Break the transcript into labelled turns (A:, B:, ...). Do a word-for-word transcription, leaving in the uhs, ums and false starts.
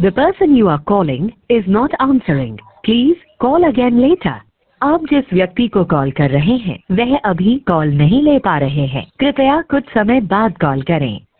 A: The person you are calling is not answering. Please call again later. आप जिस व्यक्ति को कॉल कर रहे हैं वह अभी कॉल नहीं ले पा रहे हैं। कृपया कुछ समय बाद कॉल करें।